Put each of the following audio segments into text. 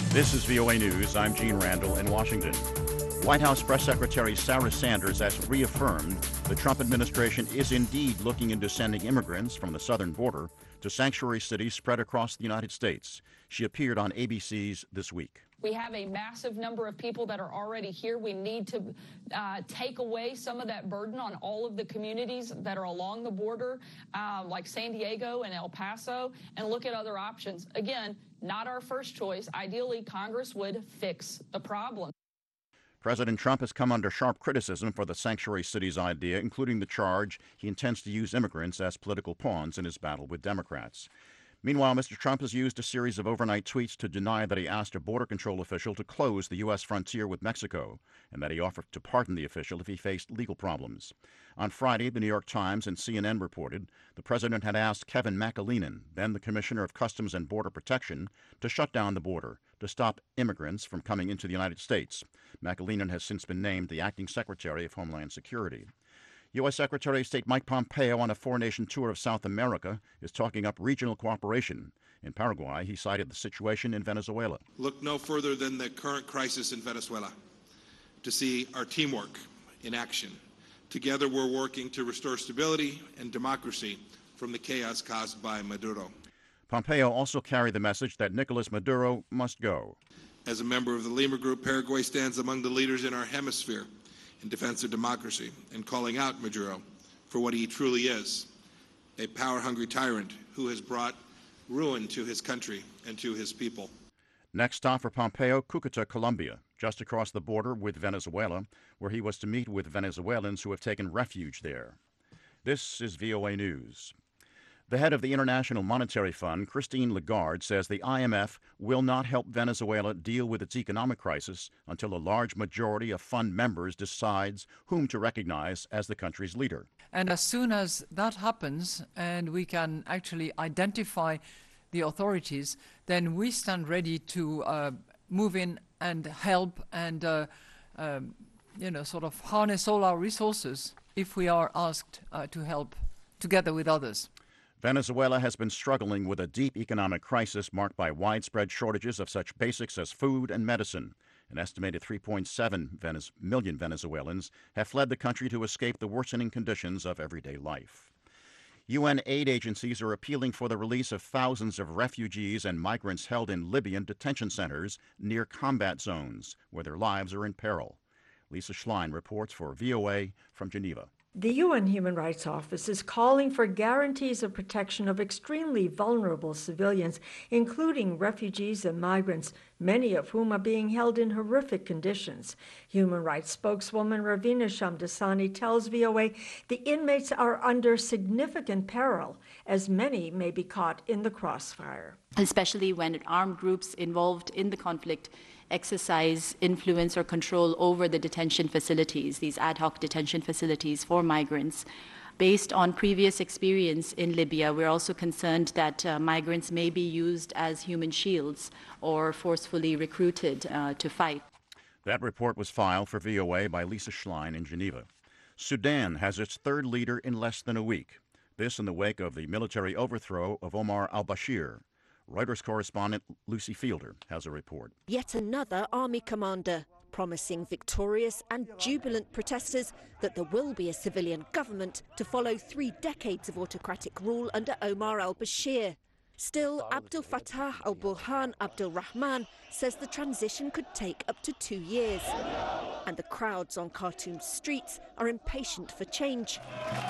This is VOA News. I'm Gene Randall in Washington. White House Press Secretary Sarah Sanders has reaffirmed the Trump administration is indeed looking into sending immigrants from the southern border to sanctuary cities spread across the United States. She appeared on ABC's This Week. We have a massive number of people that are already here. We need to take away some of that burden on all of the communities that are along the border, like San Diego and El Paso, and look at other options. Again, not our first choice. Ideally, Congress would fix the problem. President Trump has come under sharp criticism for the sanctuary cities idea, including the charge he intends to use immigrants as political pawns in his battle with Democrats. Meanwhile, Mr. Trump has used a series of overnight tweets to deny that he asked a border control official to close the U.S. frontier with Mexico, and that he offered to pardon the official if he faced legal problems. On Friday, the New York Times and CNN reported the president had asked Kevin McAleenan, then the Commissioner of Customs and Border Protection, to shut down the border to stop immigrants from coming into the United States. McAleenan has since been named the acting Secretary of Homeland Security. U.S. Secretary of State Mike Pompeo, on a four-nation tour of South America, is talking up regional cooperation. In Paraguay, he cited the situation in Venezuela. Look no further than the current crisis in Venezuela to see our teamwork in action. Together, we're working to restore stability and democracy from the chaos caused by Maduro. Pompeo also carried the message that Nicolas Maduro must go. As a member of the Lima Group, Paraguay stands among the leaders in our hemisphere in defense of democracy and calling out Maduro for what he truly is, a power-hungry tyrant who has brought ruin to his country and to his people. Next stop for Pompeo, Cucuta, Colombia, just across the border with Venezuela, where he was to meet with Venezuelans who have taken refuge there. This is VOA News. The head of the International Monetary Fund, Christine Lagarde, says the IMF will not help Venezuela deal with its economic crisis until a large majority of fund members decides whom to recognize as the country's leader. And as soon as that happens and we can actually identify the authorities, then we stand ready to move in and help and sort of harness all our resources if we are asked to help together with others. Venezuela has been struggling with a deep economic crisis marked by widespread shortages of such basics as food and medicine. An estimated 3.7 million Venezuelans have fled the country to escape the worsening conditions of everyday life. UN aid agencies are appealing for the release of thousands of refugees and migrants held in Libyan detention centers near combat zones, where their lives are in peril. Lisa Schlein reports for VOA from Geneva. The UN Human Rights Office is calling for guarantees of protection of extremely vulnerable civilians, including refugees and migrants, many of whom are being held in horrific conditions. Human rights spokeswoman Ravina Shamdasani tells VOA the inmates are under significant peril, as many may be caught in the crossfire. Especially when armed groups involved in the conflict exercise influence or control over the detention facilities, these ad hoc detention facilities for migrants. Based on previous experience in Libya, we're also concerned that migrants may be used as human shields or forcefully recruited to fight. That report was filed for VOA by Lisa Schlein in Geneva. Sudan has its third leader in less than a week. This in the wake of the military overthrow of Omar al-Bashir. Reuters correspondent Lucy Fielder has a report. Yet another army commander promising victorious and jubilant protesters that there will be a civilian government to follow 3 decades of autocratic rule under Omar al-Bashir. Still, Abdel Fattah al-Burhan Abdel Rahman says the transition could take up to 2 years. And the crowds on Khartoum's streets are impatient for change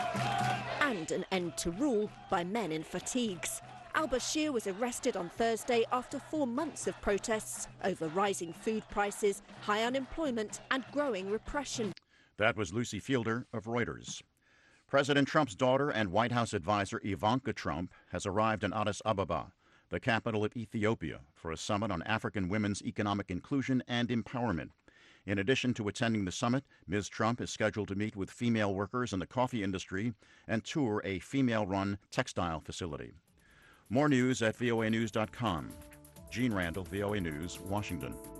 and an end to rule by men in fatigues. Al-Bashir was arrested on Thursday after 4 months of protests over rising food prices, high unemployment and growing repression. That was Lucy Fielder of Reuters. President Trump's daughter and White House advisor Ivanka Trump has arrived in Addis Ababa, the capital of Ethiopia, for a summit on African women's economic inclusion and empowerment. In addition to attending the summit, Ms. Trump is scheduled to meet with female workers in the coffee industry and tour a female-run textile facility. More news at voanews.com. Gene Randall, VOA News, Washington.